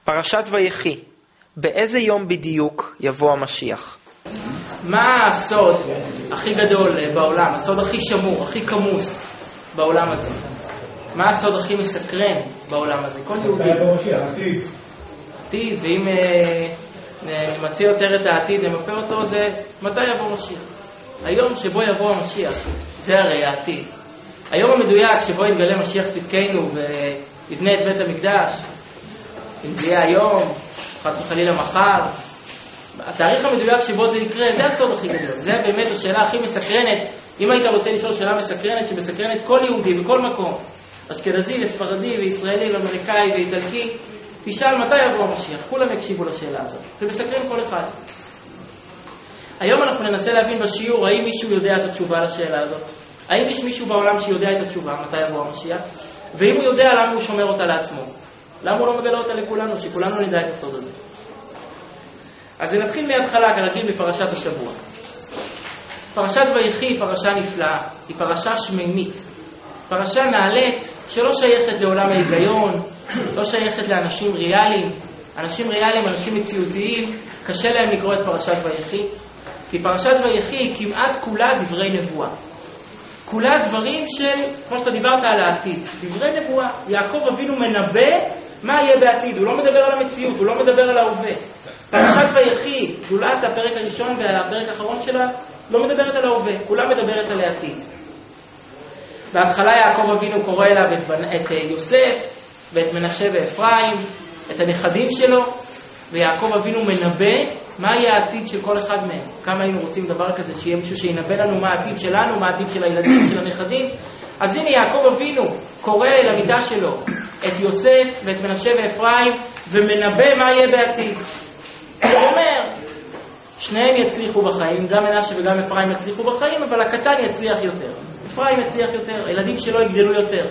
פרשת ויחי, באיזה יום בדיוק יבוא המשיח? מה הסוד הכי גדול בעולם, הסוד הכי שמור, הכי כמוס בעולם הזה? מה הסוד הכי מסקרן בעולם הזה? כל יהודי. עתיד, ואם נמציא יותר את העתיד, נמפה אותו, זה מתי יבוא משיח. היום שבו יבוא המשיח, זה הרי העתיד. היום המדויק שבו יתגלה משיח צדקנו ויבנה את בית המקדש, אם זה יהיה היום, חס וחלילה מחר, התאריך המדויק שבו זה יקרה, זה הסוד הכי גדול. זה באמת השאלה הכי מסקרנת. אם היית רוצה לשאול שאלה מסקרנת, שמסקרנת כל יהודי בכל מקום, אשכנזי וספרדי וישראלי ואמריקאי ואיטלקי, תשאל מתי יבוא המשיח. כולם יקשיבו לשאלה הזאת. זה מסקרן כל אחד. היום אנחנו ננסה להבין בשיעור, האם מישהו יודע את התשובה לשאלה הזאת? האם יש מישהו בעולם שיודע את התשובה, מתי יבוא המשיח? ואם הוא יודע, למה הוא שומר אותה לעצמו? למה הוא לא מגלה אותה לכולנו, שכולנו נדע את הסוד הזה? אז נתחיל מההתחלה, כרגיל, בפרשת השבוע. פרשת ויחי היא פרשה נפלאה, היא פרשה שמימית. פרשה נעלית שלא שייכת לעולם ההיגיון, לא שייכת לאנשים ריאליים. אנשים ריאליים, אנשים מציאותיים, קשה להם לקרוא את פרשת ויחי. כי פרשת ויחי היא כמעט כולה דברי נבואה. כולה דברים של, כמו שאתה דיברת על העתיד, דברי נבואה. יעקב אבינו מנבא מה יהיה בעתיד, הוא לא מדבר על המציאות, הוא לא מדבר על ההווה. פרשת ויחי, גולת הפרק הראשון והפרק האחרון שלה, לא מדברת על ההווה, כולה מדברת על העתיד. בהתחלה יעקב אבינו קורא אליו את יוסף ואת מנשה ואפרים, את הנכדים שלו, ויעקב אבינו מנבא מה יהיה העתיד של כל אחד מהם. כמה היינו רוצים דבר כזה, שיהיה מישהו שינבא לנו מה העתיד שלנו, מה העתיד של הילדים, של הנכדים. אז הנה יעקב אבינו קורא למידה שלו את יוסף ואת מנשה ואפרים, ומנבא מה יהיה בעתיד. הוא אומר, שניהם יצליחו בחיים, גם מנשה וגם אפרים יצליחו בחיים, אבל הקטן יצליח יותר. אפרים יצליח יותר, הילדים שלו יגדלו יותר.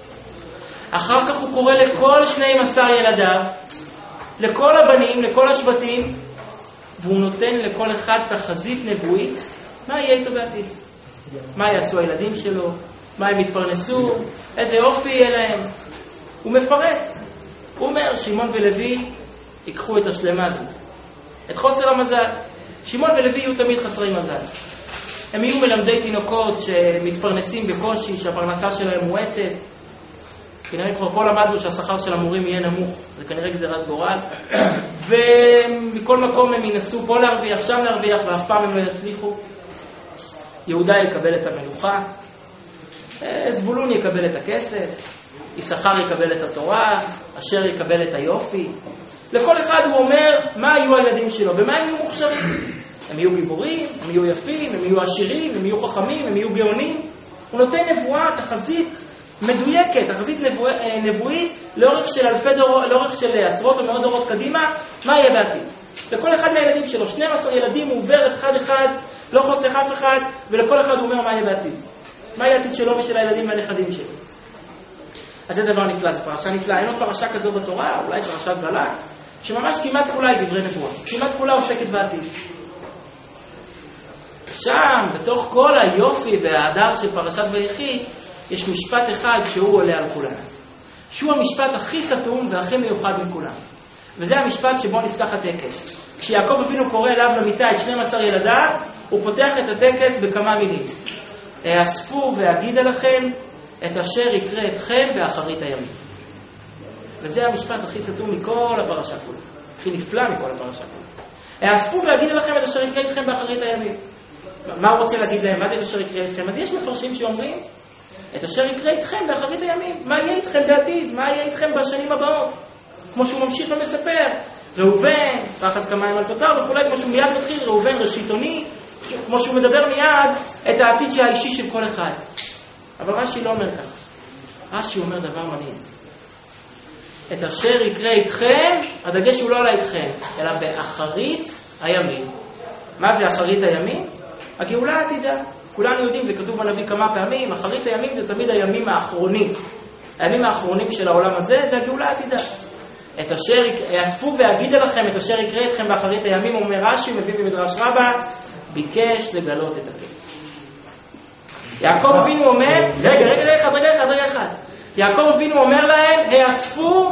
אחר כך הוא קורא לכל 12 ילדיו, לכל הבנים, לכל השבטים, והוא נותן לכל אחד תחזית נבואית, מה יהיה איתו בעתיד. מה יעשו הילדים שלו, מה הם יתפרנסו, איזה אופי יהיה להם. הוא מפרט. הוא אומר, שמעון ולוי ייקחו את השלמה הזו. את חוסר המזל. שמעון ולוי יהיו תמיד חסרי מזל. הם יהיו מלמדי תינוקות שמתפרנסים בקושי, שהפרנסה שלהם מועטת. כנראה כבר פה למדנו שהשכר של המורים יהיה נמוך. זה כנראה גזירת גורל. ומכל מקום הם ינסו פה להרוויח, שם להרוויח, ואף פעם הם לא יצליחו. יהודה יקבל את המלוכה. זבולון יקבל את הכסף. יששכר יקבל את התורה. אשר יקבל את היופי. לכל אחד הוא אומר מה יהיו הילדים שלו, ומה הם יהיו מוכשרים. הם יהיו גיבורים, הם יהיו יפים, הם יהיו עשירים, הם יהיו חכמים, הם יהיו גאונים. הוא נותן נבואה, תחזית מדויקת, תחזית נבואית לאורך של אלפי דורות, לאורך של עשרות או מאות דורות קדימה, מה יהיה בעתיד. לכל אחד מהילדים שלו, 12 ילדים, הוא עובר אחד, לא חוסך אף אחד, ולכל אחד הוא אומר מה יהיה בעתיד. מה יהיה העתיד שלו ושל הילדים והנכדים שלו. אז זה דבר נפלא, זה פרשה נפלאה. אין עוד פרשה כזו בתורה, אולי פרשת בלק, שממש כמעט כולה היא דברי נבואה. כמעט כולה עוסקת בעתיד. שם, בתוך כל היופי וההדר של פרשת ויחי, יש משפט אחד שהוא עולה על כולם. שהוא המשפט הכי סתום והכי מיוחד מכולם. וזה המשפט שבו נפתח הטקס. כשיעקב אבינו קורא אליו למיטה את 12 ילדיו, הוא פותח את הטקס בכמה מילים. האספו ואגידה לכם את אשר יקרה אתכם באחרית הימים. וזה המשפט הכי סתום מכל הפרשה כולה. הכי נפלא מכל הפרשה כולה. האספו ואגידה לכם את אשר יקרה אתכם באחרית הימים. מה הוא רוצה להגיד להם? מה זה את אשר יקרה אתכם? אז יש מפרשים שאומרים את אשר יקרה אתכם באחרית הימים. מה יהיה איתכם בעתיד? מה יהיה איתכם בשנים הבאות? כמו שהוא ממשיך ומספר. ראובן, רחץ כמים על תותר וכולי, כמו שהוא מיד מתחיל, ראובן ראשיתוני, כמו שהוא מדבר מיד את העתיד האישי של כל אחד. אבל רש"י לא אומר ככה. רש"י אומר דבר מעניין. את אשר יקרה איתכם, הדגש הוא לא על איתכם, אלא באחרית הימים. מה זה אחרית הימים? הגאולה העתידה. כולנו יודעים, זה כתוב בנביא כמה פעמים, אחרית הימים זה תמיד הימים האחרונים. הימים האחרונים של העולם הזה זה הגאולה העתידה. את אשר יאספו ואגידה לכם, את אשר יקרה אתכם באחרית הימים, אומר רש"י, מביא במדרש רבה, ביקש לגלות את הקץ. יעקב אבינו אומר, רגע אחד. יעקב אבינו אומר להם, האספו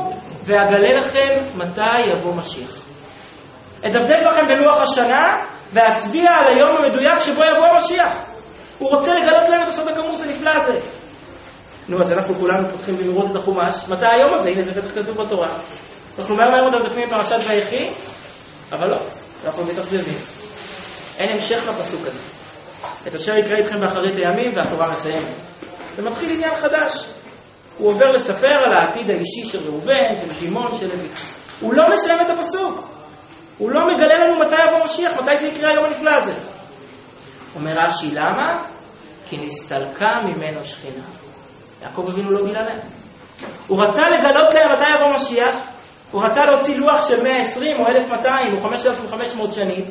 ואגלה לכם מתי יבוא משיח. אדפדף לכם בלוח השנה, ואצביע על היום המדויק שבו יבוא המשיח. הוא רוצה לגלות להם את הסוד הכמוס הנפלא הזה. נו, אז אנחנו כולנו פותחים במהירות את החומש. מתי היום הזה? הנה, זה בטח כתוב בתורה. אנחנו מהר מאוד מדפים בפרשת ויחי, אבל לא, אנחנו מתאכזבים. אין המשך לפסוק הזה. את אשר יקרא איתכם באחרית הימים, והתורה מסיימת. זה מתחיל עניין חדש. הוא עובר לספר על העתיד האישי של ראובן, של שמעון, של לוי. הוא לא מסיים את הפסוק. הוא לא מגלה לנו מתי יבוא משיח, מתי זה יקרה היום הנפלא הזה. אומר רש"י, למה? כי נסתלקה ממנו שכינה. יעקב אבינו לא גילה להם. הוא רצה לגלות להם מתי יבוא משיח, הוא רצה להוציא לוח של 120 או 1200 או 5500 שנים,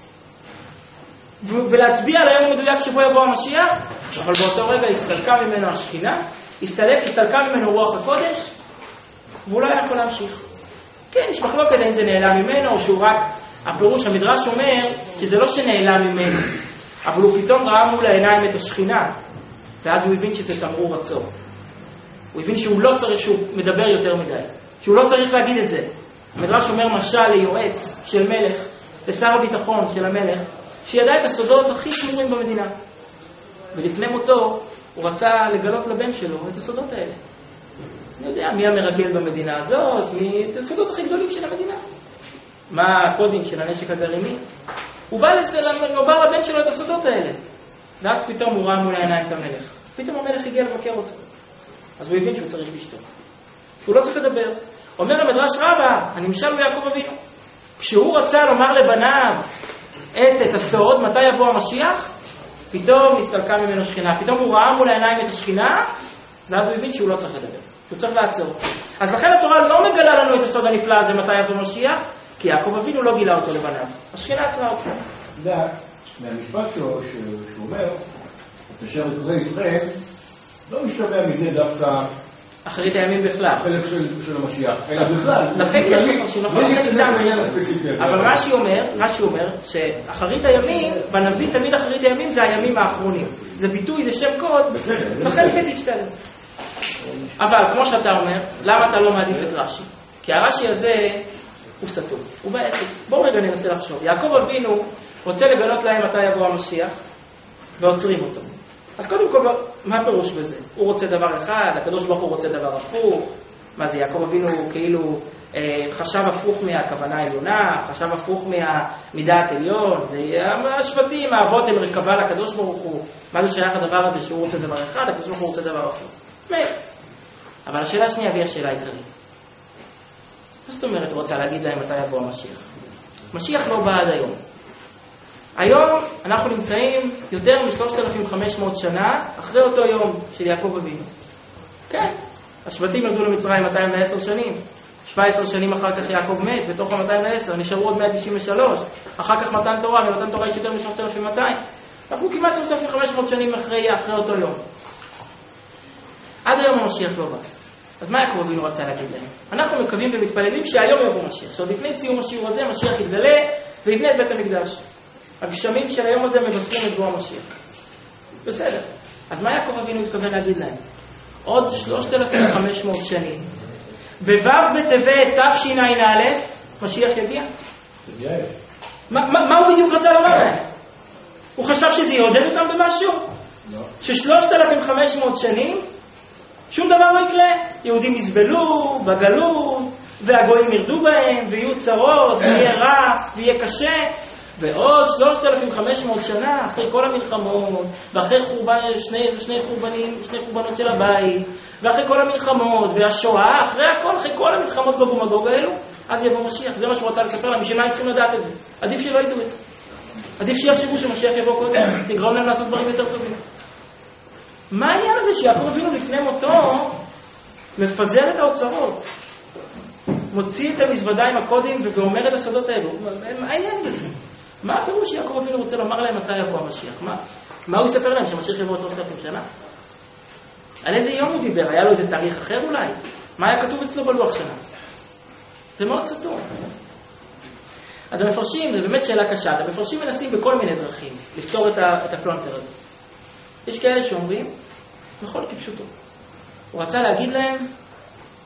ולהצביע על היום המדויק שבו יבוא המשיח, אבל באותו רגע הסתלקה ממנו השכינה, הסתלקה ממנו רוח הקודש, והוא לא היה יכול להמשיך. כן, יש מחלוקת אם זה נעלם ממנו, או שהוא רק, הפירוש, המדרש אומר, שזה לא שנעלם ממנו, אבל הוא פתאום ראה מול העיניים את השכינה, ואז הוא הבין שזה תמרור עצור. הוא הבין שהוא לא צריך, שהוא מדבר יותר מדי, שהוא לא צריך להגיד את זה. המדרש אומר משל ליועץ של מלך, לשר הביטחון של המלך, שידע את הסודות הכי שמורים במדינה. ולפני מותו, הוא רצה לגלות לבן שלו את הסודות האלה. אני יודע מי המרגל במדינה הזאת, מי את הסודות הכי גדולים של המדינה. מה הקודים של הנשק הגרעיני. הוא בא לבן שלו את הסודות האלה. ואז פתאום הוא ראה מול העיניים את המלך. פתאום המלך הגיע לבקר אותו. אז הוא הבין שהוא צריך לשתוק. שהוא לא צריך לדבר. אומר המדרש רבה, הנמשל הוא יעקב אבינו. כשהוא רצה לומר לבניו את הסוד, מתי יבוא המשיח, פתאום הסתלקה ממנו שכינה. פתאום הוא ראה מול העיניים את השכינה, ואז הוא הבין שהוא לא צריך לדבר. שהוא צריך לעצור. אז לכן התורה לא מגלה לנו את הסוד הנפלא הזה מתי יבוא משיח, כי יעקב אבינו לא גילה אותו לבניו. השכינה עצרה אותו. מהמשפט שהוא אומר, את אשר יקרא איתכם, לא משתמע מזה דווקא אחרית הימים בכלל. החלק של המשיח, אלא בכלל. לכן יש מפרשים, אבל רש"י אומר שאחרית הימים, בנביא תמיד אחרית הימים זה הימים האחרונים. זה ביטוי, זה שם קוד, לכן כן תשתלם. אבל כמו שאתה אומר, למה אתה לא מעדיף את רש"י? כי הרש"י הזה הוא סתום, הוא בעייתי. בואו רגע ננסה לחשוב. יעקב אבינו רוצה לגלות להם מתי יבוא המשיח, ועוצרים אותו. אז קודם כל, מה הפירוש בזה? הוא רוצה דבר אחד, הקדוש ברוך הוא רוצה דבר הפוך. מה זה, יעקב אבינו כאילו חשב הפוך מהכוונה העליונה, חשב הפוך מדעת עליון, השבטים, האבות הם רכבה לקדוש ברוך הוא. מה זה שייך הדבר הזה שהוא רוצה דבר אחד, הקדוש ברוך הוא רוצה דבר הפוך? אבל השאלה השנייה והיא השאלה העיקרית. מה זאת אומרת הוא רוצה להגיד להם מתי יבוא המשיח? משיח לא בא עד היום. היום אנחנו נמצאים יותר מ-3,500 שנה אחרי אותו יום של יעקב אבינו. כן, השבטים ירדו למצרים 210 שנים. 17 שנים אחר כך יעקב מת, בתוך ה-210 נשארו עוד 193. אחר כך מתן תורה, ומתן תורה יש יותר מ-3,200. אנחנו כמעט 3,500 שנים אחרי אותו יום. עד היום המשיח לא בא. אז מה יעקב אבינו רצה להגיד להם? אנחנו מקווים ומתפללים שהיום יבוא משיח. עכשיו לפני סיום השיעור הזה, משיח יתגלה ויבנה את בית המקדש. הגשמים של היום הזה מבשרים את בוא המשיח. בסדר. אז מה יעקב אבינו מתכוון להגיד להם? עוד 3,500 שנים. בו' בטבת תשע"א, משיח יגיע. מה הוא בדיוק רצה לומר להם? הוא חשב שזה יעודד אותם במשהו? ש3,500 שנים, שום דבר לא יקרה. יהודים יסבלו בגלות, והגויים ירדו בהם, ויהיו צרות, ויהיה רע, ויהיה קשה. ועוד 3,500 שנה אחרי כל המלחמות, ואחרי שני חורבנות של הבית, ואחרי כל המלחמות, והשואה, אחרי כל המלחמות גוג ומגוג האלו, אז יבוא משיח. זה מה שהוא רצה לספר להם, בשביל מה צריכים לדעת את זה? עדיף שלא ידעו את זה. עדיף שיחשבו שמשיח יבוא קודם, תגרום להם לעשות דברים יותר טובים. מה העניין הזה שיעקב אבינו לפני מותו מפזר את האוצרות? מוציא את המזוודה עם הקודים ואומר את הסודות האלו? מה העניין בזה? מה הפירוש שיעקב אבינו רוצה לומר להם מתי יבוא המשיח? מה הוא יספר להם שהמשיח יבוא 3,000 שנה? על איזה יום הוא דיבר? היה לו איזה תאריך אחר אולי? מה היה כתוב אצלו בלוח שנה? זה מאוד סתום. אז המפרשים, זה באמת שאלה קשה, המפרשים מנסים בכל מיני דרכים לפתור את הפלונטר הזה. יש כאלה שאומרים, נכון כפשוטו. הוא רצה להגיד להם,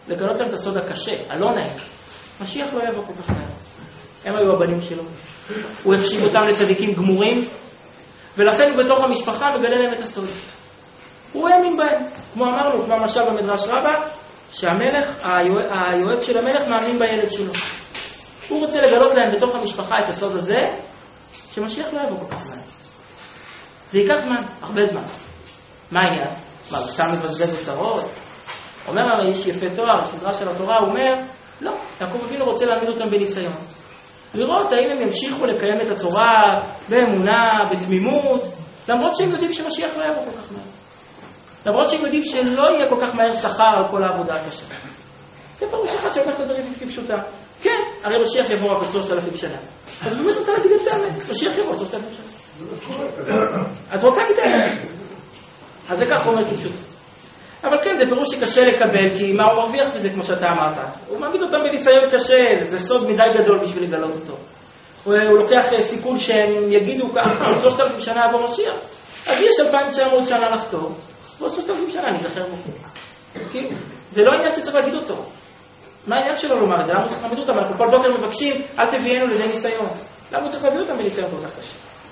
לגלות להם את הסוד הקשה, הלא נעים. משיח לא יבוא כל כך מהר. הם היו הבנים שלו. הוא החשיב אותם לצדיקים גמורים, ולכן הוא בתוך המשפחה מגלה להם את הסוד. הוא האמין בהם. כמו אמרנו, כמו המשל במדרש רבה, שהמלך, היועץ של המלך מאמין בילד שלו. הוא רוצה לגלות להם בתוך המשפחה את הסוד הזה, שמשיח לא יבוא כל כך מהר. זה ייקח זמן, הרבה זמן. מה העניין? מה, הוא סתם מבזבז אוצרות? אומר האיש יפה תואר, מדרש של התורה, הוא אומר, לא, יעקב אבינו רוצה להעמיד אותם בניסיון. לראות האם הם ימשיכו לקיים את התורה באמונה, בתמימות, למרות שהם יודעים שמשיח לא יבוא כל כך מהר. למרות שהם יודעים שלא יהיה כל כך מהר שכר על כל העבודה הקשה. זה פירוש אחד שהולך לדברים כפשוטה. כן, הרי משיח יבוא רק 3,000 שנה. אז באמת רוצה להגיד את האמת, משיח יבוא 3,000 שנה. אז רוצה להגיד את האמת. אז זה כך אומר כפשוט. אבל כן, זה פירוש שקשה לקבל, כי מה הוא מרוויח בזה, כמו שאתה אמרת? הוא מעמיד אותם בניסיון קשה, זה סוד מדי גדול בשביל לגלות אותו. הוא לוקח סיכון שהם יגידו ככה, 3,000 שנה יבוא משיח. אז יש 2,900 שנה לחתור, ועוד 3,000 שנה נזכר בו. זה לא עניין שצריך להגיד אותו. מה העניין שלו לומר את זה? למה הוא צריך להעמיד אותם? אנחנו כל בוקר מבקשים, אל תביאנו לידי ניסיון. למה הוא צריך להביא אותם בניסיון כל כך קשה?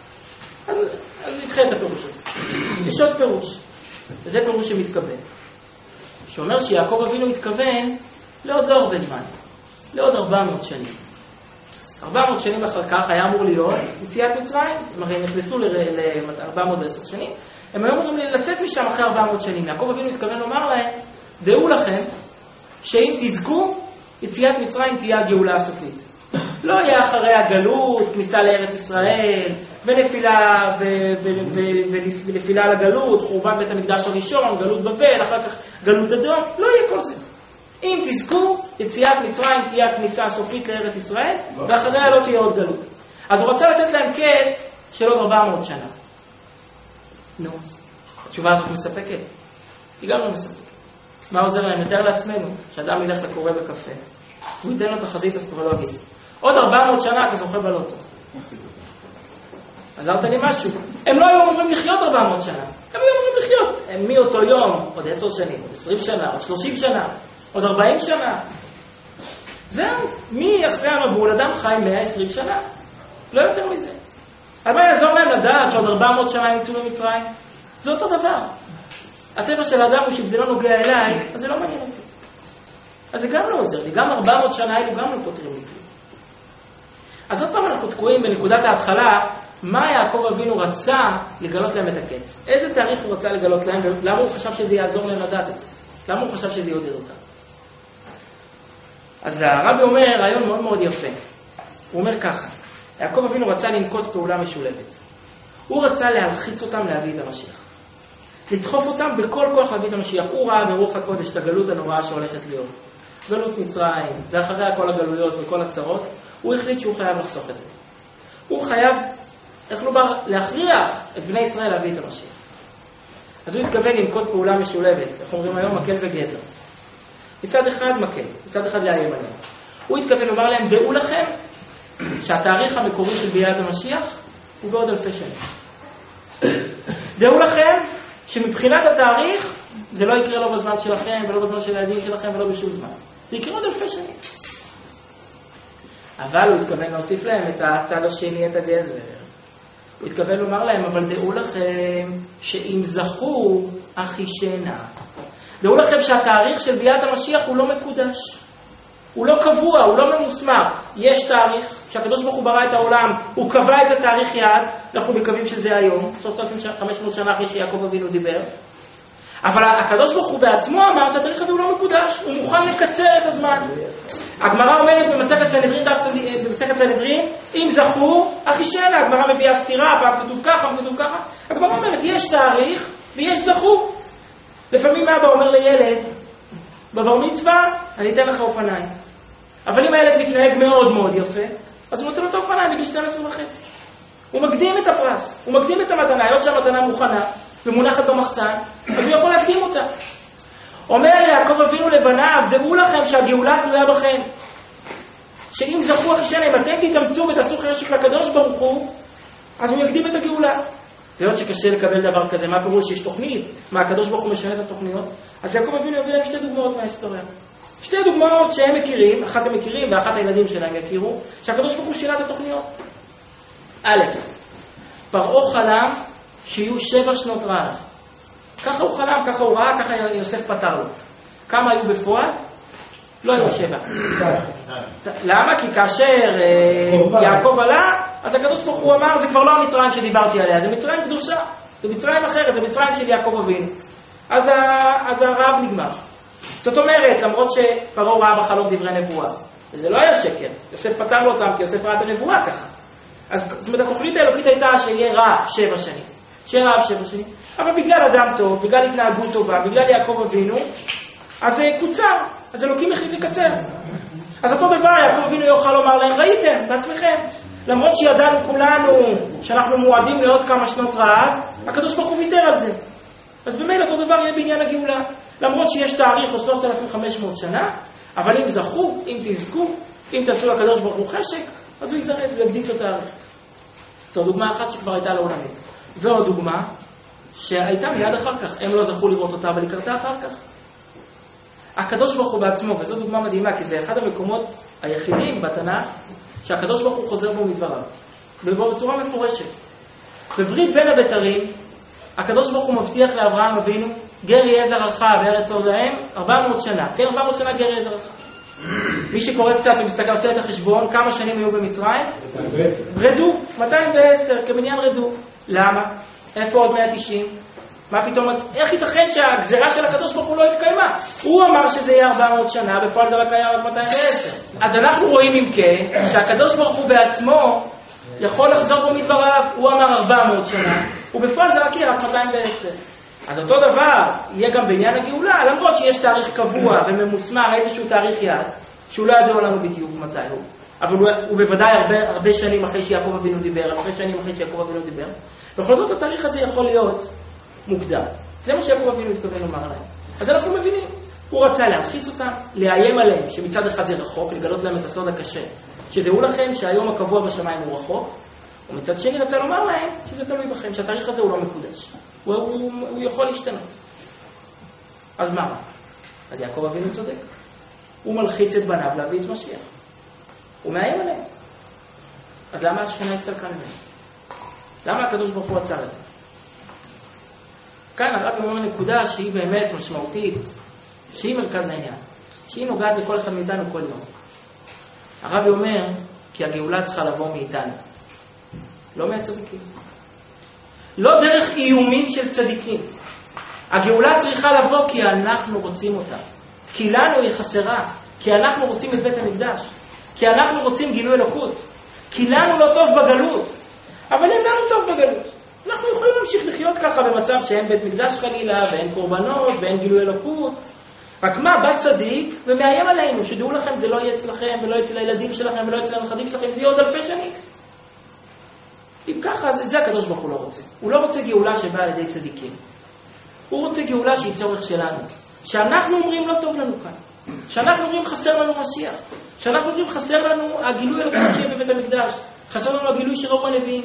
אז נדחה את הפירוש הזה. יש עוד פירוש, וזה פירוש שמתכוון. שאומר שיעקב אבינו מתכוון לעוד לא הרבה זמן, לעוד 400 שנים. 400 שנים אחר כך היה אמור להיות יציאת מצרים, הם הרי נכנסו ל-410 שנים, הם היו אמורים לצאת משם אחרי 400 שנים. יעקב אבינו מתכוון לומר להם, דעו לכם שאם תזכו, יציאת מצרים תהיה הגאולה הסופית. לא יהיה אחרי הגלות, כניסה לארץ ישראל, ונפילה ונפילה לגלות, חורבן בית המקדש הראשון, גלות בבל, אחר כך גלות אדום, לא יהיה כל זה. אם תזכו, יציאת מצרים תהיה הכניסה הסופית לארץ ישראל, ואחריה לא תהיה עוד גלות. אז הוא רצה לתת להם קץ של עוד 400 שנה. נו, התשובה הזאת מספקת? היא גם לא מספקת. מה עוזר להם? נתאר לעצמנו שאדם ילך לקורא בקפה, הוא ייתן לו תחזית אסטרולוגית. עוד 400 שנה אתה זוכה בלוטו. עזרת לי משהו. הם לא היו אמורים לחיות 400 שנה. הם היו אמורים לחיות. הם מאותו יום, עוד 10 שנים, עוד 20 שנה, עוד 30 שנה, עוד 40 שנה. זהו. מי אחרי המבול אדם חי 120 שנה? לא יותר מזה. אבל יעזור להם לדעת שעוד 400 שנה הם יצאו ממצרים? זה אותו דבר. הטבע של האדם הוא שאם זה לא נוגע אליי, אז זה לא מעניין אותי. אז זה גם לא עוזר לי. גם 400 שנה האלו גם לא פותרים לי. אז עוד פעם אנחנו תקועים בנקודת ההתחלה, מה יעקב אבינו רצה לגלות להם את הקץ? איזה תאריך הוא רצה לגלות להם? למה הוא חשב שזה יעזור להם לדעת את זה? למה הוא חשב שזה יעודד אותם? אז הרבי אומר רעיון מאוד מאוד יפה. הוא אומר ככה, יעקב אבינו רצה לנקוט פעולה משולבת. הוא רצה להלחיץ אותם להביא את המשיח. לדחוף אותם בכל כוח להביא את המשיח. הוא ראה ברוח הקודש את הגלות הנוראה שהולכת להיות. גלות מצרים, ואחריה כל הגלויות וכל הצרות, הוא החליט שהוא חייב לחסוך את זה. הוא חייב, איך לומר, להכריח את בני ישראל להביא את המשיח. אז הוא התכוון לנקוט פעולה משולבת, איך אומרים היום, מקל וגזר. מצד אחד מקל, מצד אחד לאיים עליהם. הוא התכוון לומר להם, דעו לכם שהתאריך המקורי של ביאת המשיח הוא בעוד אלפי שנים. דעו לכם שמבחינת התאריך זה לא יקרה לא בזמן שלכם ולא בזמן של הילדים שלכם ולא בשום זמן. זה יקרה עוד אלפי שנים. אבל הוא התכוון להוסיף להם את הצד השני, את הגזר. הוא התכוון לומר להם, אבל דעו לכם שאם זכו אחישנה. דעו לכם שהתאריך של ביאת המשיח הוא לא מקודש. הוא לא קבוע, הוא לא ממוסמר. יש תאריך, שהקדוש ברוך הוא ברא את העולם, הוא קבע את התאריך יעד, אנחנו מקווים שזה היום, 3,500 שנה אחרי שיעקב אבינו דיבר. אבל הקדוש ברוך הוא בעצמו אמר שהתאריך הזה הוא לא מקודש, הוא מוכן לקצר את הזמן. הגמרא אומרת במסכת סנהדרין, אם זכו, אחישנה, הגמרא מביאה סתירה, פעם כתוב ככה, פעם כתוב ככה. הגמרא אומרת, יש תאריך ויש זכו. לפעמים אבא אומר לילד, בבר מצווה, אני אתן לך אופניים. אבל אם הילד מתנהג מאוד מאוד יפה, אז הוא נותן לו את האופניים בגיל 12.5. הוא מקדים את הפרס, הוא מקדים את המתנה, היות שהמתנה מוכנה ומונחת במחסן, אז הוא יכול להקדים אותה. אומר יעקב אבינו לבניו, דעו לכם שהגאולה תלויה בכם. שאם זכו אחישנה, אם אתם תתאמצו ותעשו חשק לקדוש ברוך הוא, אז הוא יקדים את הגאולה. והיות שקשה לקבל דבר כזה, מה פירוש שיש תוכנית? מה הקדוש ברוך הוא משנה את התוכניות? אז יעקב אבינו יביא להם 2 דוגמאות מההיסטוריה. שתי דוגמאות שהם מכירים, אחת הם מכירים ואחת הילדים שלהם יכירו, שהקדוש ברוך הוא שינה את התוכניות. א', פרעה חלם שיהיו 7 שנות רעב. ככה הוא חלם, ככה הוא ראה, ככה יוסף פתר לו. כמה היו בפועל? לא היו 7. למה? כי כאשר יעקב עלה, אז הקדוש ברוך הוא אמר, זה כבר לא המצרים שדיברתי עליה, זה מצרים קדושה, זה מצרים אחרת, זה מצרים של יעקב אבינו. אז הרעב נגמר. זאת אומרת, למרות שפרעה ראה בחלום דברי נבואה, וזה לא היה שקר, יוסף פתר לו אותם, כי יוסף ראה את הנבואה ככה. אז זאת אומרת, התוכנית האלוקית הייתה שיהיה רעב 7 שנים. שיהיה רעב 7 שנים. אבל בגלל אדם טוב, בגלל התנהגות טובה, בגלל יעקב אבינו, אז זה קוצר, אז אלוקים החליט לקצר. אז אותו דבר, יעקב אבינו יוכל לומר להם, ראיתם בעצמכם, למרות שידענו כולנו שאנחנו מועדים לעוד כמה שנות רעב, הקדוש ברוך הוא ויתר על זה. אז במילא אותו דבר יהיה בעניין הגאולה. למרות שיש תאריך או 3,500 שנה, אבל אם זכו, אם תזכו, אם תעשו לקדוש ברוך הוא חשק, אז הוא יזרף ויגדיל את התאריך. זו דוגמה אחת שכבר הייתה לעולמית. ועוד דוגמה שהייתה מיד אחר כך, הם לא זכו לראות אותה, אבל היא קרתה אחר כך. הקדוש ברוך הוא בעצמו, וזו דוגמה מדהימה, כי זה אחד המקומות היחידים בתנ"ך, שהקדוש ברוך הוא חוזר בו מדבריו. בצורה מפורשת. בברית בין הבתרים, הקדוש ברוך הוא מבטיח לאברהם אבינו, גר יהיה זרעך בארץ לא להם 400 שנה. כן, 400 שנה גר יהיה זרעך. מי שקורא קצת ומסתכל עושה את החשבון, כמה שנים היו במצרים? רדו, 210, כמניין רדו. למה? איפה עוד 190? מה פתאום? איך ייתכן שהגזרה של הקדוש ברוך הוא לא התקיימה? הוא אמר שזה יהיה 400 שנה, בפועל זה רק היה עוד 210. אז אנחנו רואים אם כן, שהקדוש ברוך הוא בעצמו יכול לחזור בו מדבריו. הוא אמר 400 שנה, ובפועל זה רק יהיה רק 210. אז אותו דבר יהיה גם בעניין הגאולה, למרות שיש תאריך קבוע וממוסמר, איזשהו תאריך יעד, שהוא לא ידוע לנו בדיוק מתי הוא. אבל הוא בוודאי הרבה שנים אחרי שיעקב אבינו דיבר, הרבה שנים אחרי שיעקב אבינו דיבר. בכל זאת התאריך הזה יכול להיות מוקדם. זה מה שיעקב אבינו התכוון לומר להם. אז אנחנו מבינים, הוא רצה להמחיץ אותם, לאיים עליהם, שמצד אחד זה רחוק, לגלות להם את הסוד הקשה. שדעו לכם שהיום הקבוע בשמיים הוא רחוק, ומצד שני רצה לומר להם שזה תלוי בכם, שהתאריך הזה הוא לא מקודש. הוא יכול להשתנות. אז מה? אז יעקב אבינו צודק. הוא מלחיץ את בניו להביא את משיח. הוא מאיים עליהם. אז למה השכינה הסתלקה ממנו? למה הקדוש ברוך הוא עצר את זה? כאן הרב אומר נקודה שהיא באמת משמעותית, שהיא מרכז העניין, שהיא נוגעת לכל אחד מאיתנו כל יום. הרב אומר כי הגאולה צריכה לבוא מאיתנו, לא מהצדיקים. לא דרך איומים של צדיקים. הגאולה צריכה לבוא כי אנחנו רוצים אותה. כי לנו היא חסרה. כי אנחנו רוצים את בית המקדש. כי אנחנו רוצים גילוי אלוקות. כי לנו לא טוב בגלות. אבל אם לנו טוב בגלות, אנחנו יכולים להמשיך לחיות ככה במצב שאין בית מקדש חלילה, ואין קורבנות, ואין גילוי אלוקות. רק מה, בא צדיק ומאיים עלינו, שדעו לכם זה לא יהיה אצלכם, ולא אצל הילדים שלכם, ולא אצל הנכדים שלכם, זה יהיה עוד אלפי שנים. אם ככה, אז את זה הקדוש ברוך הוא לא רוצה. הוא לא רוצה גאולה שבאה על ידי צדיקים. הוא רוצה גאולה שהיא צורך שלנו. שאנחנו אומרים לא טוב לנו כאן. שאנחנו אומרים חסר לנו משיח. שאנחנו אומרים חסר לנו הגילוי אלוקות שיהיה בבית המקדש. חסר לנו הגילוי שראו הנביאים.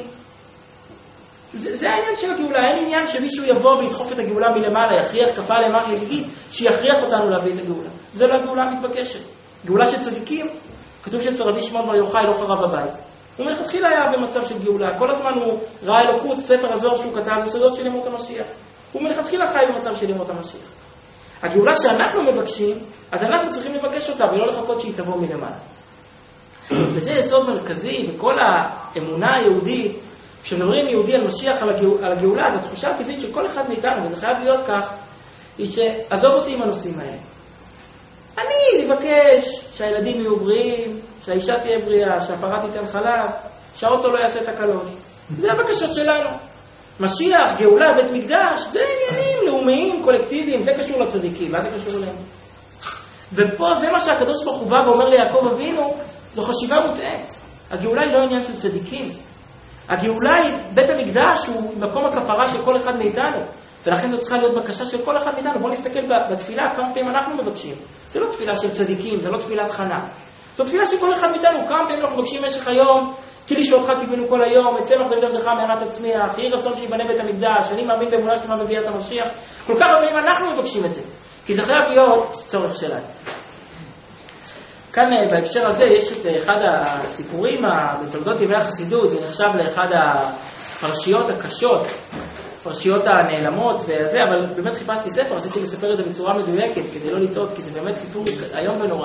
זה העניין של הגאולה. אין עניין שמישהו יבוא וידחוף את הגאולה מלמעלה, יכריח כפה למעלה יגיד שיכריח אותנו להביא את הגאולה. זה לא הגאולה המתבקשת. גאולה של צדיקים, כתוב שאצל רבי שמעון בר יוחאי לא חרב הבית. הוא מלכתחילה היה במצב של גאולה. כל הזמן הוא ראה אלוקות, ספר הזוהר שהוא כתב, יסודות של ימות המשיח. הוא מלכתחילה חי במצב של ימות המשיח. הגאולה שאנחנו מבקשים, אז אנחנו צריכים לבקש אותה ולא לחכות שהיא תבוא מלמעלה. וזה יסוד מרכזי בכל האמונה היהודית. כשמדברים יהודי על משיח, על הגאולה, אז התחושה הטבעית של כל אחד מאיתנו, וזה חייב להיות כך, היא שעזוב אותי עם הנושאים האלה. אני לבקש שהילדים יהיו בריאים, שהאישה תהיה בריאה, שהפרה תיתן חלב, שהאוטו לא יעשה תקלות. זה הבקשות שלנו. משיח, גאולה, בית מקדש, זה עניינים לאומיים, קולקטיביים, זה קשור לצדיקים, מה זה קשור אליהם? ופה זה מה שהקדוש ברוך הוא בא ואומר ליעקב אבינו, זו חשיבה מוטעת. הגאולה היא לא עניין של צדיקים. הגאולה היא, בית המקדש הוא מקום הכפרה של כל אחד מאיתנו, ולכן זו צריכה להיות בקשה של כל אחד מאיתנו. בואו נסתכל בתפילה כמה פעמים אנחנו מבקשים. זה לא תפילה של צדיקים, זה לא תפילת חנה. זו תפילה של כל אחד מאיתנו. כמה פעמים אנחנו מבקשים במשך היום, כי לשאולך קיווינו כל היום, אצלך דוד עבדך מערת תצמיח, יהי רצון שיבנה בית המקדש, אני מאמין באמונה שלמה בביאת המשיח. כל כך הרבה פעמים אנחנו מבקשים את זה, כי זה חייב להיות צורך שלנו. כאן בהקשר הזה יש את אחד הסיפורים בתולדות ימי החסידות, זה נחשב לאחד הפרשיות הקשות, פרשיות הנעלמות וזה, אבל באמת חיפשתי ספר, רציתי לספר את זה בצורה מדויקת כדי לא לטעות, כי זה באמת סיפור היום ונורא.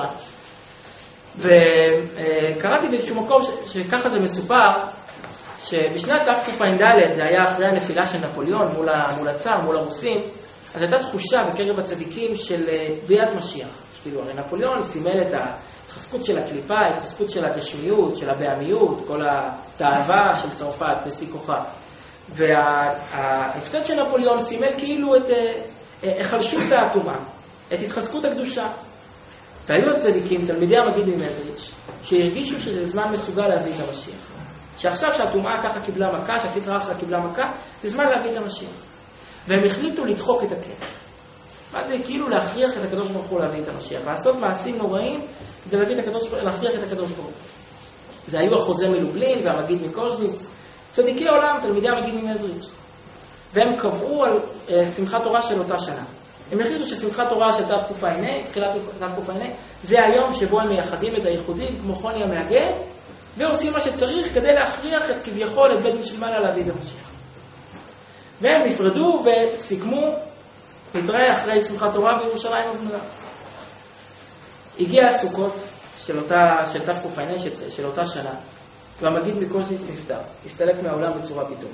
וקראתי באיזשהו מקום שככה זה מסופר, שבשנת תקע"ד, זה היה אחרי הנפילה של נפוליאון מול הצאר, מול הרוסים, אז הייתה תחושה בקרב הצדיקים של ביאת משיח. כאילו, הרי נפוליאון סימל את ההתחזקות של הקליפה, ההתחזקות של הגשמיות, של הבעמיות, כל התאווה של צרפת בשיא כוחה. וההפסד של נפוליאון סימל כאילו את החלשות האטומה, את התחזקות הקדושה. והיו הצדיקים, תלמידי המגיד ממזריץ', שהרגישו שזה זמן מסוגל להביא את המשיח. שעכשיו שהטומאה ככה קיבלה מכה, שהסטרא אחרא קיבלה מכה, זה זמן להביא את המשיח. והם החליטו לדחוק את הקץ. מה זה? כאילו להכריח את הקדוש ברוך הוא להביא את המשיח. לעשות מעשים נוראים כדי להכריח את הקדוש ברוך הוא. זה היו החוזה מלובלין והמגיד מקוז'ניץ, צדיקי עולם, תלמידי המגיד ממזריץ'. והם קבעו על שמחת תורה של אותה שנה. הם החליטו ששמחת תורה של תקע"ה, תחילת תקע"ה, זה היום שבו הם מייחדים את הייחודים כמו חוני המעגל, ועושים מה שצריך כדי להכריח את כביכול את בית דין של מעלה להביא את המשיח. והם נפרדו וסיכמו, נתראה אחרי שמחת תורה בירושלים ובניה. הגיע הסוכות של תקע"ה של אותה שנה, והמגיד מקוז'ניץ נפטר, הסתלק מהעולם בצורה פתאום.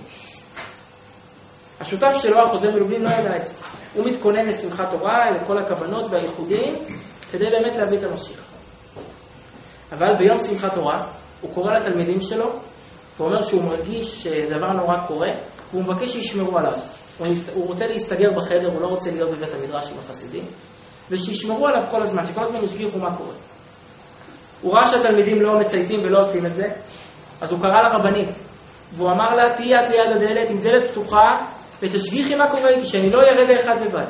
השותף שלו, החוזה מלובלין, לא ידע את זה. הוא מתכונן לשמחת תורה, לכל הכוונות והייחודים, כדי באמת להביא את המשיח. אבל ביום שמחת תורה, הוא קורא לתלמידים שלו, ואומר שהוא מרגיש שדבר נורא קורה, והוא מבקש שישמרו עליו. הוא רוצה להסתגר בחדר, הוא לא רוצה להיות בבית המדרש עם החסידים, ושישמרו עליו כל הזמן, שכל הזמן ישגיחו מה קורה. הוא ראה שהתלמידים לא מצייתים ולא עושים את זה, אז הוא קרא לרבנית, והוא אמר לה, תהיה את ליד הדלת, עם דלת פתוחה, ותשגיחי מה קורה איתי, שאני לא אהיה רגע אחד לבד.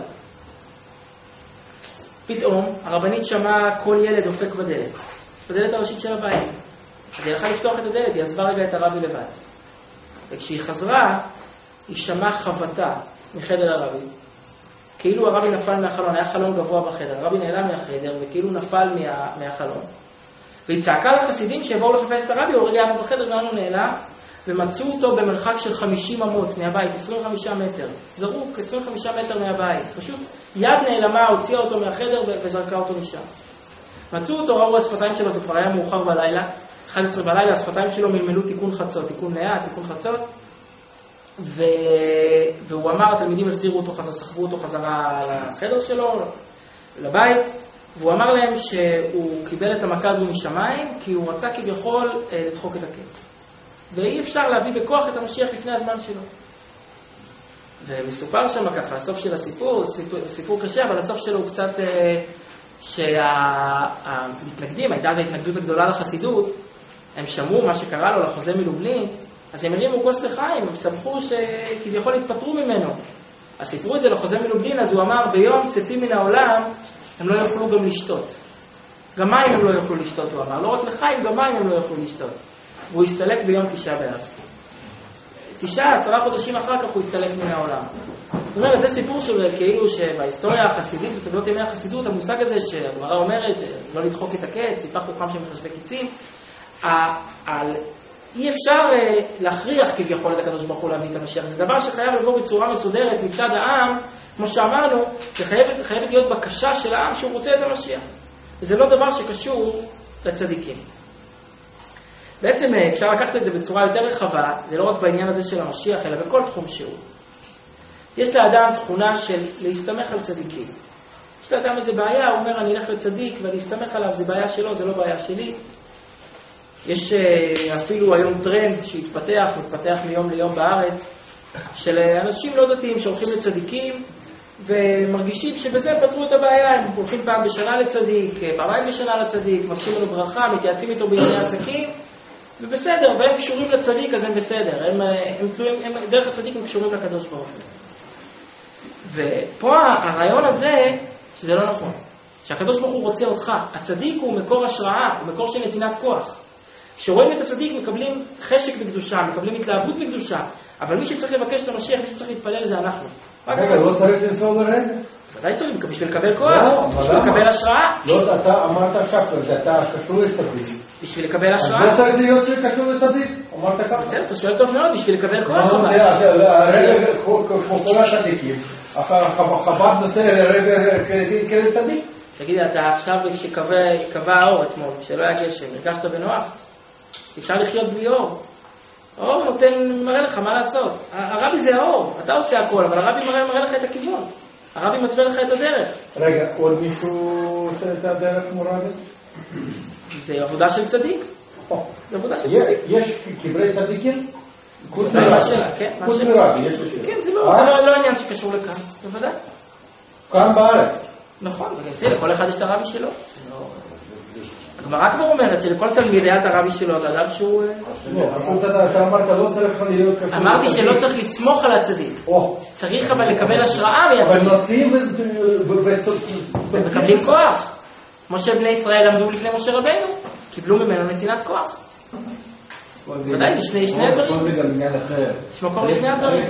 פתאום הרבנית שמעה כל ילד דופק בדלת הראשית של הבית. אז היא הלכה לפתוח את הדלת, היא עזבה רגע את הרבי לבד. וכשהיא חזרה, היא שמעה חבטה מחדר הרבי. כאילו הרבי נפל מהחלון, היה חלון גבוה בחדר. הרבי נעלם מהחדר וכאילו נפל מהחלון. והיא צעקה לחסידים שיבואו לחפש את הרבי, הוא רגע היה בחדר ואנו נעלם, ומצאו אותו במרחק של 50 אמות מהבית, 25 מטר. זרוק 25 מטר מהבית. פשוט יד נעלמה, הוציאה אותו מהחדר וזרקה אותו משם. מצאו אותו, ראו השפתיים שלו, זה כבר היה מאוחר בלילה, 11 בלילה, השפתיים שלו מלמלו תיקון חצות, תיקון נאה, תיקון חצות, והוא אמר, התלמידים החזירו אותו, סחבו אותו חזרה לחדר שלו, לבית, והוא אמר להם שהוא קיבל את המכה הזו משמיים, כי הוא רצה כביכול לדחוק את הקץ. ואי אפשר להביא בכוח את המשיח לפני הזמן שלו. ומסופר שם ככה, הסוף של הסיפור, סיפור קשה, אבל הסוף שלו הוא קצת שהמתנגדים, הייתה אז ההתנגדות הגדולה לחסידות, הם שמעו מה שקרה לו לחוזה מלובלין, אז הם הרימו כוס לחיים, הם סמכו שכביכול התפטרו ממנו. אז סיפרו את זה לחוזה מלובלין, אז הוא אמר, ביום צאתי מן העולם, הם לא יוכלו גם לשתות. גם מים הם לא יוכלו לשתות, הוא אמר. לא רק לחיים, גם מים הם לא יוכלו לשתות. והוא הסתלק ביום 9 באב. 10 חודשים אחר כך הוא הסתלק מן העולם. זאת אומרת, זה סיפור של כאילו שבהיסטוריה החסידית בתולדות ימי החסידות, המושג הזה שהגמרא אומרת, לא לדחוק את הקץ, סיפח חוכם שמחשבי קיצים, אי אפשר להכריח כביכול את הקדוש ברוך הוא להביא את המשיח. זה דבר שחייב לבוא בצורה מסודרת מצד העם, כמו שאמרנו, זה חייבת להיות בקשה של העם שהוא רוצה את המשיח. וזה לא דבר שקשור לצדיקים. בעצם אפשר לקחת את זה בצורה יותר רחבה, זה לא רק בעניין הזה של המשיח, אלא בכל תחום שהוא. יש לאדם תכונה של להסתמך על צדיקים. יש לאדם איזה בעיה, הוא אומר אני אלך לצדיק ולהסתמך עליו, זה בעיה שלו, זה לא בעיה שלי. יש אפילו היום טרנד מתפתח מיום ליום בארץ, של אנשים לא דתיים שהולכים לצדיקים, ומרגישים שבזה פתרו את הבעיה, הם הולכים פעם בשנה לצדיק, פעמיים בשנה לצדיק, מבקשים לו ברכה, מתייעצים איתו בענייני עסקים, ובסדר, והם קשורים לצדיק אז הם בסדר, הם דרך הצדיק הם קשורים לקדוש ברוך הוא. ופה הרעיון הזה, שזה לא נכון, שהקדוש ברוך הוא רוצה אותך, הצדיק הוא מקור השראה, הוא מקור של נתינת כוח. כשרואים את הצדיק מקבלים חשק בקדושה, מקבלים התלהבות בקדושה, אבל מי שצריך לבקש את המשיח, מי שצריך להתפלל זה אנחנו. רגע, לא צריך לנסוע לרגע? ודאי צריך, בשביל לקבל כוח, בשביל לקבל השראה. לא, אתה אמרת עכשיו, שאתה קשור לצדיק. בשביל לקבל השראה. אז לא צריך להיות קשור לצדיק, אמרת ככה. בסדר, אתה שואל טוב מאוד, בשביל לקבל כוח. הרגע, כמו כל הצדיקים, חב"ד נושא רגע כצדיק. תגיד, אתה עכשיו כשקבע האור אתמול, שלא היה גשם, הרגשת בנוח? אפשר לחיות בלי אור. האור מראה לך מה לעשות. הרבי זה האור, אתה עושה הכל, אבל הרבי מראה לך את הכיוון. הרבי מתווה לך את הדרך. רגע, עוד מישהו עושה את הדרך כמו רבי? זה עבודה של צדיק. זה עבודה של צדיק. יש קברי צדיקים? חוץ מרבי, יש לשם. כן, זה לא עניין שקשור לכאן, בוודאי. כאן בארץ. נכון, וגם זה, לכל אחד יש את הרבי שלו. הגמרא כבר אומרת שלכל תלמיד היה את הרבי שלו, אתה אדם שהוא... אתה אמרת, לא צריך להיות כפי... אמרתי שלא צריך לסמוך על הצדיק. צריך אבל לקבל השראה מהצדיק. אבל נוסעים ומקבלים כוח. כמו שבני ישראל עמדו לפני משה רבנו, קיבלו ממנו נתינת כוח. ודאי, שני דברים. כל זה גם עניין אחר. יש מקום לשני הדברים.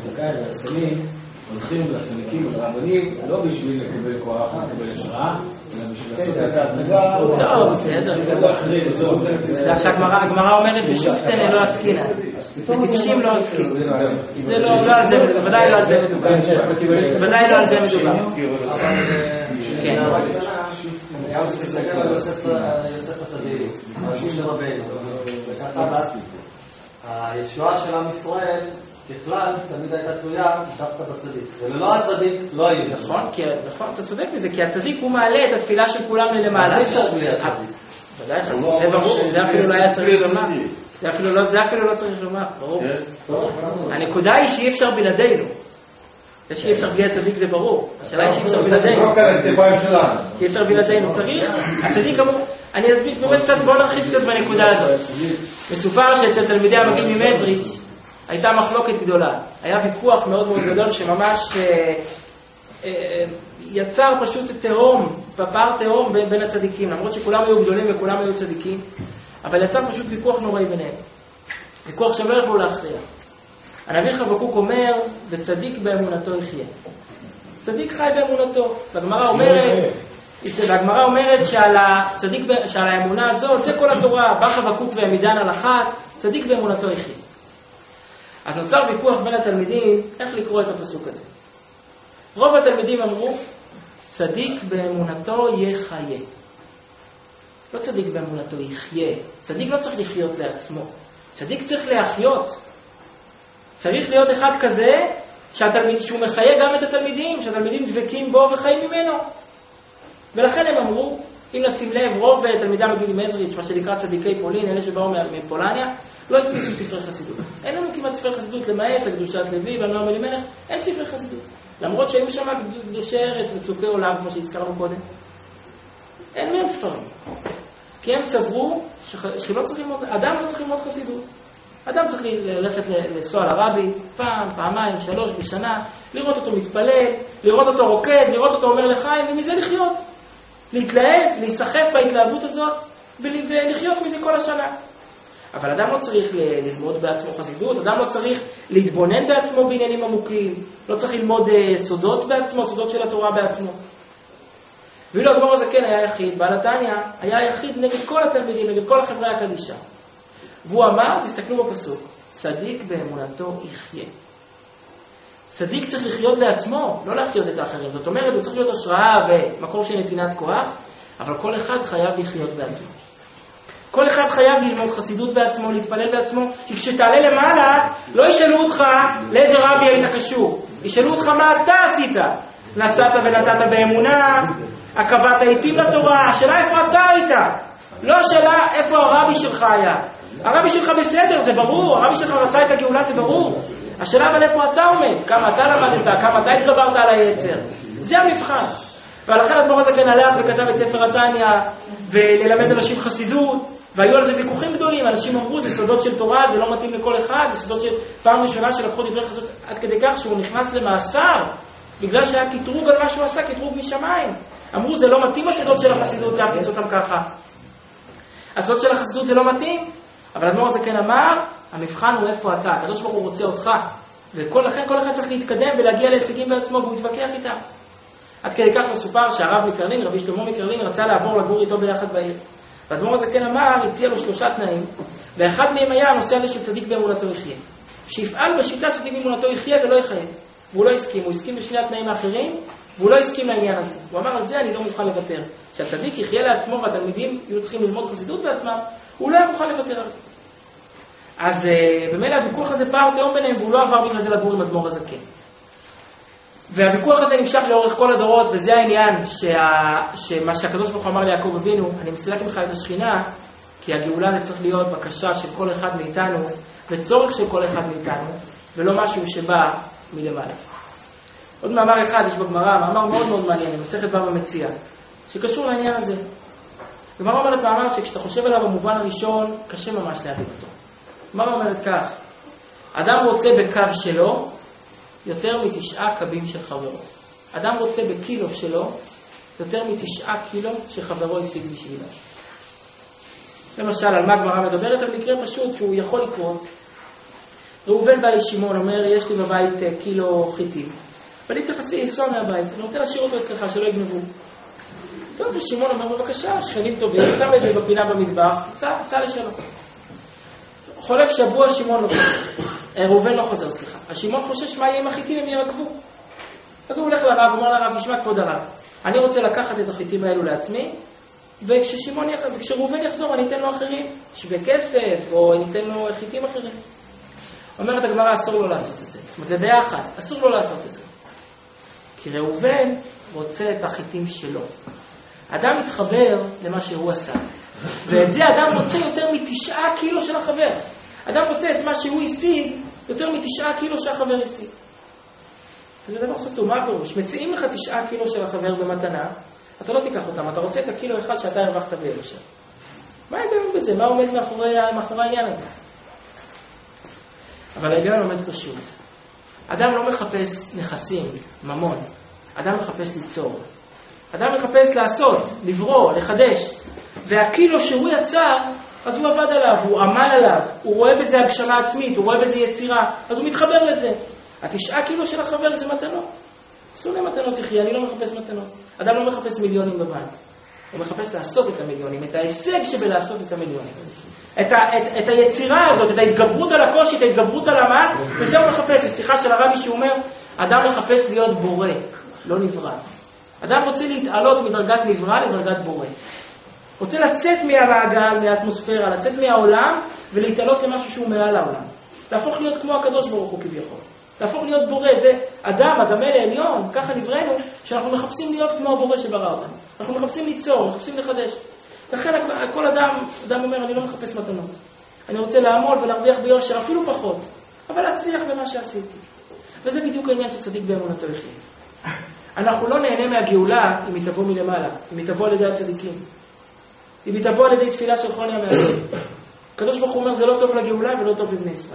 הולכים לצדיקים ולרבנים לא בשביל לקבל כוח, לקבל השראה, אלא בשביל לעשות את ההצגה. טוב, בסדר. זה שהגמרא אומרת בשופטן לא עסקינן, בטיפשים לא עסקין. זה לא על זה, ודאי לא על זה מדובר. ודאי לא על זה מדובר. כן. גם כשתסתכל על יוסף הצדיק, אנשים לרבנו, וככה הישועה של עם ישראל ככלל תמיד הייתה תלויה דווקא בצדיק. וללא הצדיק לא היו. נכון, אתה צודק בזה, כי הצדיק הוא מעלה את התפילה של כולם ללמעלה. אי אפשר בלי הצדיק. ודאי, זה ברור, זה אפילו לא היה צריך לומר. זה אפילו לא צריך לומר, ברור. הנקודה היא שאי אפשר בלעדינו. זה שאי אפשר בלי הצדיק זה ברור. השאלה היא שאי אפשר בלעדינו. שאי אפשר בלעדינו. צריך, הצדיק אמור, אני אסביר באמת קצת, בואו נרחיב קצת בנקודה הזאת. מסופר שאצל תלמידי המגיד ממזריץ' הייתה מחלוקת גדולה. היה ויכוח מאוד מאוד גדול שממש יצר פשוט תהום, פער תהום בין הצדיקים. למרות שכולם היו גדולים וכולם היו צדיקים, אבל יצר פשוט ויכוח נוראי ביניהם. ויכוח שלא יכלו להכריע. הנביא חבקוק אומר, וצדיק באמונתו יחיה. צדיק חי באמונתו. והגמרא אומרת שעל האמונה הזאת, זה כל התורה, בא חבקוק והעמידן על אחת, צדיק באמונתו יחיה. אז נוצר ויכוח בין התלמידים איך לקרוא את הפסוק הזה. רוב התלמידים אמרו, צדיק באמונתו יחיה. לא צדיק באמונתו יחיה. צדיק לא צריך לחיות לעצמו. צדיק צריך להחיות. צריך להיות אחד כזה שהוא מחיה גם את התלמידים, שהתלמידים דבקים בו וחיים ממנו. ולכן הם אמרו, אם נשים לב, רוב תלמידי המגיד ממזריץ', מה שנקרא צדיקי פולין, אלה שבאו מפולניה, לא הכניסו ספרי חסידות. אין לנו כמעט ספרי חסידות למעט, הקדושת לוי והנועם אלימלך, אין ספרי חסידות. למרות שהיו שם קדושי ארץ וצוקי עולם, כמו שהזכרנו קודם. אין מהם ספרים. כי הם סברו שלא צריכים ללמוד, אדם לא צריך ללמוד חסידות. אדם צריך ללכת לנסוע לרבי, פעם, פעמיים, 3 בשנה, לראות אותו מתפלל, לראות אותו רוקד, לראות אותו אומר לחיים, ומזה לחיות. להתלהב, להיסחף בהתלהבות הזאת, ולחיות מזה כל השנה. אבל אדם לא צריך ללמוד בעצמו חסידות, אדם לא צריך להתבונן בעצמו בעניינים עמוקים, לא צריך ללמוד סודות בעצמו, סודות של התורה בעצמו. ואילו אדמו"ר הזקן היה יחיד, בעל התניא היה יחיד נגד כל התלמידים, נגד כל החברה הקדישה. והוא אמר, תסתכלו בפסוק, צדיק באמונתו יחיה. צדיק צריך לחיות לעצמו, לא להחיות את האחרים. זאת אומרת, הוא צריך להיות השראה ומקור של נתינת כוח, אבל כל אחד חייב לחיות בעצמו. כל אחד חייב ללמוד חסידות בעצמו, להתפלל בעצמו, כי כשתעלה למעלה, לא ישאלו אותך לאיזה רבי היית קשור. ישאלו אותך מה אתה עשית. נסעת ונתת באמונה, עקבת העיתים לתורה, השאלה איפה אתה היית. לא השאלה איפה הרבי שלך היה. הרבי שלך בסדר, זה ברור, הרבי שלך רצה את הגאולה, זה ברור. השאלה אבל איפה אתה עומד, כמה אתה למדת, כמה אתה התגברת על היצר. זה המבחן. ולכן אדמו"ר הזקן הלך וכתב את ספר התניא, וללמד אנשים חסידות, והיו על זה ויכוחים גדולים. אנשים אמרו, זה סודות של תורה, זה לא מתאים לכל אחד, זה סודות של פעם ראשונה שלקחו דברי חסידות, עד כדי כך שהוא נכנס למאסר, בגלל שהיה קטרוג על מה שהוא עשה, קטרוג משמיים. אמרו, זה לא מתאים הסודות של החסידות להפיץ אותם ככה. הסוד של החסידות זה לא מתאים, אבל האדמו"ר הזה כן אמר, המבחן הוא איפה אתה, הקדוש ברוך הוא רוצה אותך, ולכן כל אחד צריך להתקדם ולהגיע להישגים בעצמו, והוא יתווכח איתם. עד כדי כך מסופר שהרב מקרלין, רבי שלמה מקרלין, רצה לעבור לגור איתו ביחד בעיר. והאדמו"ר הזה כן אמר, הציע לו 3 תנאים, ואחד מהם היה הנושא הזה של צדיק באמונתו יחיה. שיפעל בשיטה צדיק באמונתו יחיה ולא יחיה. והוא לא הסכים, הוא הסכים בשני התנאים האחרים, והוא לא הסכים לעניין הזה. הוא אמר, על זה אני לא מוכן לוותר. שהצדיק יחיה לעצמו והתלמידים יהיו צריכים ללמוד חסידות בעצמם, הוא לא היה מוכן לוותר על זה. אז במילא הוויכוח הזה פער תהום ביניהם, והוא לא עבר בגלל זה לגור עם אדמו"ר הזקן. והוויכוח הזה נמשך לאורך כל הדורות, וזה העניין שמה שהקדוש ברוך הוא אמר ליעקב אבינו, אני מסילק ממך את השכינה, כי הגאולה זה צריך להיות בקשה של כל אחד מאיתנו, וצורך של כל אחד מאיתנו, ולא משהו שבא מלמעלה. עוד מאמר אחד יש בגמרא, מאמר מאוד מאוד מעניין, מסכת בבא מציעא, שקשור לעניין הזה. הגמרא אומרת מאמר שכשאתה חושב עליו במובן הראשון, קשה ממש להבין אותו. הגמרא אומרת כך, אדם רוצה בקו שלו, יותר מ9 קבים של חברו. אדם רוצה בקילו שלו, יותר מ9 קילו שחברו השיג בשבילו. למשל, על מה הגמרא מדברת? על מקרה פשוט שהוא יכול לקרות. ראובן בא לשמעון, אומר, יש לי בבית קילו חיטים, ואני צריך לנסוע מהבית, אני רוצה להשאיר אותו אצלך, שלא יגנבו. טוב, ושמעון אומר, בבקשה, שכנים טובים, שם את זה בפינה במטבח, סע לשלום. חולף שבוע, ראובן לא חוזר, סליחה. השמעון חושש מה יהיה עם החיטים אם ירקבו. אז הוא הולך לרב, אומר לרב, ישמע כבוד הרב, אני רוצה לקחת את החיטים האלו לעצמי, וכשראובן יחזור אני אתן לו אחרים, שווה כסף, או אני אתן לו חיטים אחרים. אומרת הגמרא, אסור לו לעשות את זה. זאת אומרת, זה דעה אחת, אסור לו לעשות את זה. כי ראובן רוצה את החיטים שלו. אדם מתחבר למה שהוא עשה. ואת זה אדם רוצה יותר מ9 קילו של החבר. אדם רוצה את מה שהוא השיג, יותר מ9 קילו שהחבר השיג. זה דבר סתום, מה הפירוש? מציעים לך 9 קילו של החבר במתנה, אתה לא תיקח אותם, אתה רוצה את הקילו אחד שאתה הרווחת בירושה. מה ההיגיון בזה? מה עומד מאחורי העניין הזה? אבל ההיגיון עומד פשוט. אדם לא מחפש נכסים, ממון. אדם מחפש ליצור. אדם מחפש לעשות, לברוא, לחדש. והקילו שהוא יצר, אז הוא עבד עליו, הוא עמל עליו, הוא רואה בזה הגשמה עצמית, הוא רואה בזה יצירה, אז הוא מתחבר לזה. 9 קילו של החבר זה מתנות. שונא מתנות תחיה, אני לא מחפש מתנות. אדם לא מחפש מיליונים בבנק. הוא מחפש לעשות את המיליונים, את ההישג שבלעשות את המיליונים. את היצירה הזאת, את ההתגברות על הקושי, את ההתגברות על המעל, וזה הוא מחפש. השיחה של הרבי שאומר, אדם מחפש להיות בורא, לא נברא. אדם רוצה להתעלות מדרגת נברא לדרגת בורא. רוצה לצאת מהמעגל, מהאטמוספירה, לצאת מהעולם, ולהתעלות למשהו שהוא מעל העולם. להפוך להיות כמו הקדוש ברוך הוא כביכול. להפוך להיות בורא, זה אדם, הדמה לעליון, ככה נבראנו, שאנחנו מחפשים להיות כמו הבורא שברא אותנו. אנחנו מחפשים ליצור, מחפשים לחדש. לכן כל אדם אומר, אני לא מחפש מתנות. אני רוצה לעמול ולהרוויח ביושר, אפילו פחות, אבל להצליח במה שעשיתי. וזה בדיוק העניין שצדיק באמונתו יחיה. אנחנו לא נהנה מהגאולה אם היא תבוא מלמעלה, אם היא תבוא על ידי הצדיקים. אם היא תבוא על ידי תפילה של חוני המעשים. הקדוש ברוך הוא אומר, זה לא טוב לגאולה ולא טוב לבני ישראל.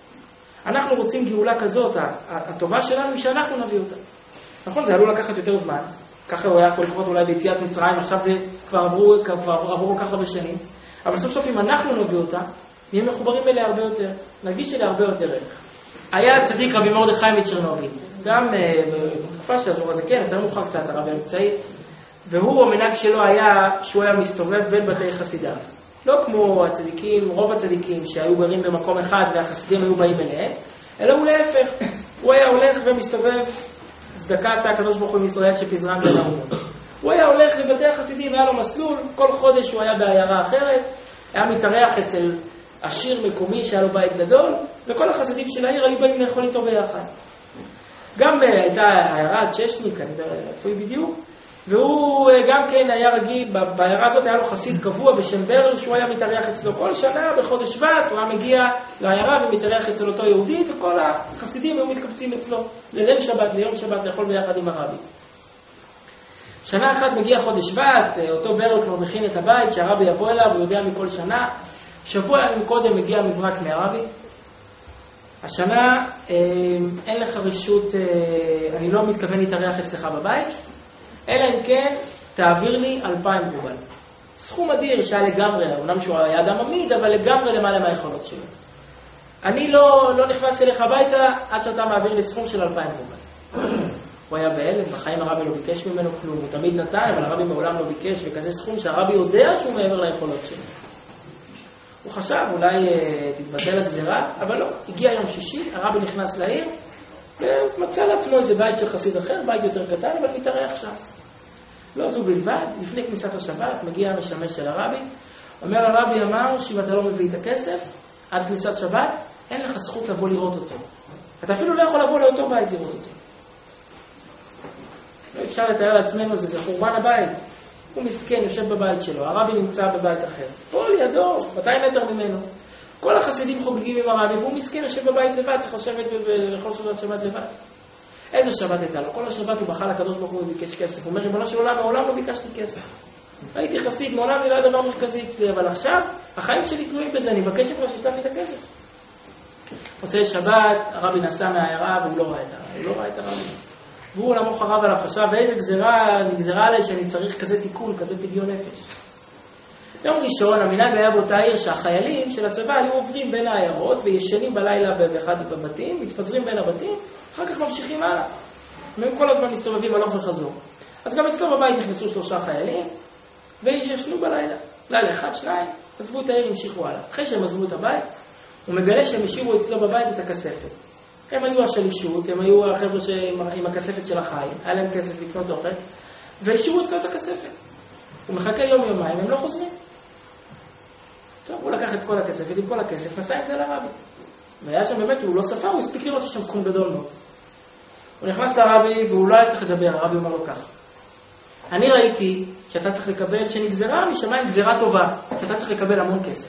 אנחנו רוצים גאולה כזאת, הטובה שלנו היא שאנחנו נביא אותה. נכון, זה עלול לקחת יותר זמן, ככה הוא היה יכול לקרות אולי ביציאת מצרים, עכשיו זה כבר עברו כך הרבה שנים, אבל סוף סוף אם אנחנו נביא אותה, נהיה מחוברים אליה הרבה יותר, נרגיש אליה הרבה יותר ערך. היה צדיק רבי מרדכי מצ'רנוביל, גם בתקופה של הדור הזה, כן, יותר מאוחר קצת הרב האמצעי, והוא המנהג שלו היה שהוא היה מסתובב בין בתי חסידיו. לא כמו הצדיקים, רוב הצדיקים שהיו גרים במקום אחד והחסידים היו באים אליהם, אלא הוא להפך. הוא היה הולך ומסתובב, צדקה עשה הקדוש ברוך הוא מישראל שפזרן בין האומות. הוא היה הולך לבתי החסידים, היה לו מסלול, כל חודש הוא היה בעיירה אחרת, היה מתארח אצל עשיר מקומי שהיה לו בית גדול, וכל החסידים של העיר היו באים לאכול איתו ביחד. גם הייתה העיירה צ'שניק, אני יודע איפה היא בדיוק, והוא גם כן היה רגיל, בעיירה הזאת היה לו חסיד קבוע בשם ברל, שהוא היה מתארח אצלו כל שנה, בחודש שבט, הוא היה מגיע לעיירה ומתארח אצל אותו יהודי, וכל החסידים היו מתקבצים אצלו לליל שבת, ליום שבת, לאכול ביחד עם הרבי. שנה אחת מגיע חודש שבט, אותו ברל כבר מכין את הבית, שהרבי יבוא אליו, הוא יודע מכל שנה. שבוע קודם מגיע מברק מהרבי. השנה אין לך רשות, אני לא מתכוון להתארח אצלך בבית, אלא אם כן תעביר לי 2,000 רובל. סכום אדיר שהיה לגמרי, אומנם שהוא היה אדם עמיד, אבל לגמרי למעלה מהיכולות שלו. אני לא נכנס אליך הביתה עד שאתה מעביר לי סכום של 2,000 רובל. הוא היה בהלם, בחיים הרבי לא ביקש ממנו כלום, הוא תמיד נתן, אבל הרבי מעולם לא ביקש, וכזה סכום שהרבי יודע שהוא מעבר ליכולות שלו. הוא חשב, אולי תתבטל הגזירה, אבל לא. הגיע יום שישי, הרבי נכנס לעיר, ומצא לעצמו איזה בית של חסיד אחר, בית יותר קטן, אבל מתארח שם. לא זו בלבד, לפני כניסת השבת, מגיע המשמש של הרבי, אומר הרבי אמר שאם אתה לא מביא את הכסף, עד כניסת שבת, אין לך זכות לבוא לראות אותו. אתה אפילו לא יכול לבוא לאותו בית לראות אותו. לא אפשר לתאר לעצמנו, זה חורבן הבית. הוא מסכן, יושב בבית שלו, הרבי נמצא בבית אחר. פה לידו, 200 מטר ממנו. כל החסידים חוגגים עם הרבי, והוא מסכן, יושב בבית לבד, צריך לשבת ולאכול סעודת שבת לבד. איזה שבת הייתה לו? כל השבת הוא בכה לקדוש ברוך הוא וביקש כסף. הוא אומר, ריבונו של עולם, מעולם לא ביקשתי כסף. הייתי חסיד, מעולם זה לא היה דבר מרכזי אצלי, אבל עכשיו, החיים שלי תלויים בזה, אני מבקש כבר שישלח לי את הכסף. מוצאי שבת, הרבי נסע מהעיירה והוא לא ראה את הרבי. והוא עולמו חרב עליו, חשב, ואיזה גזרה עליי שאני צריך כזה תיקון, כזה פדיון נפש. יום ראשון, המנהג היה באותה עיר שהחיילים של הצבא היו עוברים בין העיירות וישנים בלילה באחד בבתים, מתפזרים בין הבתים, אחר כך ממשיכים הלאה. והם כל הזמן מסתובבים הלוך וחזור. אז גם אצלו בבית נכנסו 3 חיילים, וישנו בלילה. לילה 1, 2, עזבו את העיר, המשיכו הלאה. אחרי שהם עזבו את הבית, הוא מגלה שהם השאירו אצלו בבית את הכספת. הם היו השלישות, הם היו החבר'ה עם הכספת של החיים, היה להם כסף לקנות אוכל, והשאירו אצלו את הכספת. הוא מחכה יום-יומיים, הם לא חוזרים. טוב, הוא לקח את כל הכספת, עם כל הכסף, נסע את זה לרבי. והיה שם באמת, הוא לא ספר, הוא הספיק לראות ששם סכום גדול מאוד. הוא נכנס לרבי, והוא לא היה צריך לדבר, הרבי אומר לו כך. אני ראיתי שאתה צריך לקבל, שנגזרה משמיים גזירה טובה, שאתה צריך לקבל המון כסף.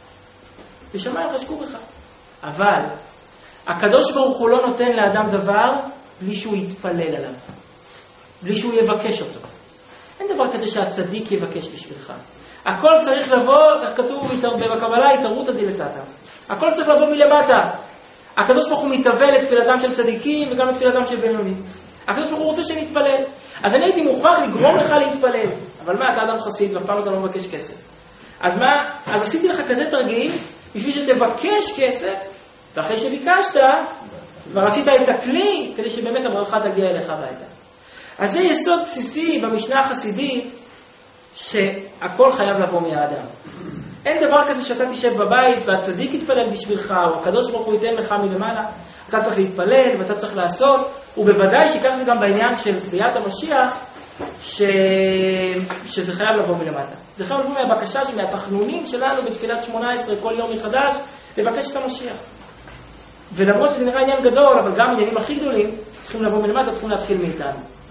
ושמיים חשקו בך. אבל הקדוש ברוך הוא לא נותן לאדם דבר בלי שהוא יתפלל עליו. בלי שהוא יבקש אותו. אין דבר כזה שהצדיק יבקש בשבילך. הכל צריך לבוא, איך כתוב בקבלה, התערותא דילתתא. הכל צריך לבוא מלמטה. הקדוש ברוך הוא מתאבל את תפילתם של צדיקים וגם את תפילתם של בינונים. הקדוש ברוך הוא רוצה שנתפלל. אז אני הייתי מוכרח לגרום לך להתפלל. אבל מה, אתה אדם חסיד ואף פעם אתה לא מבקש כסף. אז מה? אז עשיתי לך כזה תרגיל בשביל שתבקש כסף, ואחרי שביקשת, כבר עשית את הכלי כדי שבאמת הברכה תגיע אליך הביתה. אז זה יסוד בסיסי במשנה החסידית, שהכל חייב לבוא מהאדם. אין דבר כזה שאתה תשב בבית והצדיק יתפלל בשבילך, או הקדוש ברוך הוא ייתן לך מלמעלה. אתה צריך להתפלל ואתה צריך לעשות, ובוודאי שיקח זה גם בעניין של ביאת המשיח, שזה חייב לבוא מלמטה. זה חייב לבוא מהבקשה, מהתחנונים שלנו בתפילת 18 כל יום מחדש, לבקש את המשיח. ולמרות שזה נראה עניין גדול, אבל גם עניינים הכי גדולים צריכים לבוא מלמטה, צריכים להתחיל מאיתנו.